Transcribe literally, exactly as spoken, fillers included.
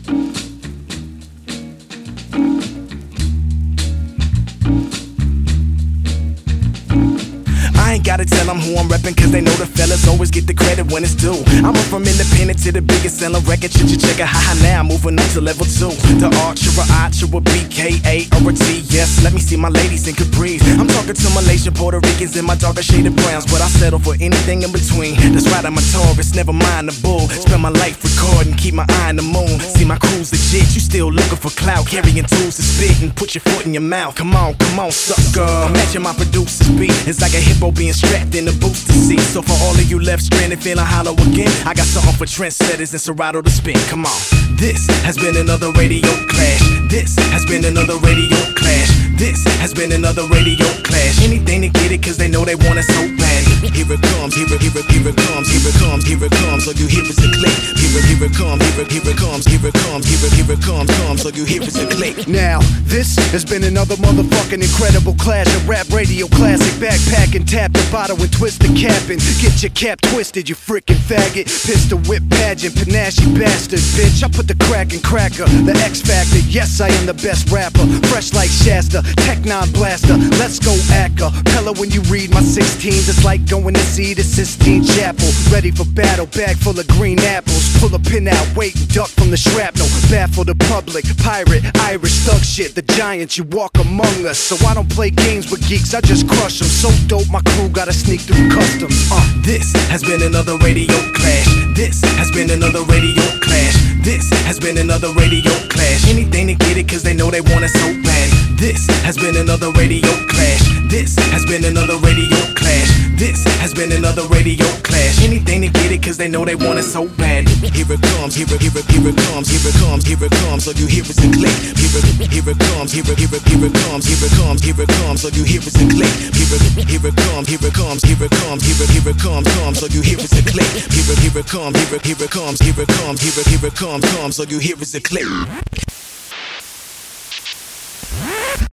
I ain't gotta tell them who I'm reppin', cause they know the fellas always get the credit when it's due. I went from independent to the biggest selling record. Should you check a haha now, moving up to level two. The Archer, a Archer, a B K A, or a T. Yes, let me see my ladies in Capri's. I'm talking to Malaysian, Puerto Ricans, and my darker shaded browns, but I settle for anything in between. That's right, I'm a Taurus, never mind the bull. Spend my life recording, keep my eye on the moon. See my crew's legit, you still looking for clout, carrying tools to spit and put your foot in your mouth. Come on, come on, sucker. Imagine my producer's beat. It's like a hippo being strapped in a booster seat. So for all of you left stranded feeling hollow again, I got something for trendsetters and Serato to spin. Come on. This has been another radio clash. This has been another radio clash. This has been another radio clash. Anything to get it, cause they know they want it so bad. Here it comes, here it, here it, here it comes, here it comes, here it comes. All you hear is a click. Here it, here it comes, here it, here it comes, here it comes, here it, here it comes, comes. All you hear is a click. Now, this has been another motherfucking incredible clash of rap radio classic. Backpack and tap the bottle and twist the cap and get your cap twisted, you freaking faggot. Pistol whip pageant, panache bastard, bitch. I put the crack in cracker, the X Factor. Yes, I am the best rapper, fresh like Shasta, Tech Nine Blaster. Let's go acca Pella when you read my sixteens. It's like going to see the Sistine Chapel. Ready for battle, bag full of green apples. Pull a pin out, wait and duck from the shrapnel. Baffle the public, pirate, Irish thug shit. The giants, you walk among us. So I don't play games with geeks, I just crush them. So dope, my crew gotta sneak through customs. Uh, this has been another radio clash. This has been another radio clash. This has been another radio clash. Anything to get it, cause they know they want it so bad. This has been another radio clash. This has been another radio clash. This has been another radio clash. Anything to get it, cause they know they want it so bad. Here it comes, here it, here it, here it comes, here it comes, here it comes. All you hear is a click. Here it, here it comes, here it, here it, here it comes, here it comes, here it comes. All you hear is a click. Here it, here it comes, here it comes, here it comes, here it, here it comes, comes. All you hear is a click. Here it, here it comes, here it, here it comes, here it comes, here it, here it comes, comes. All you hear is a click.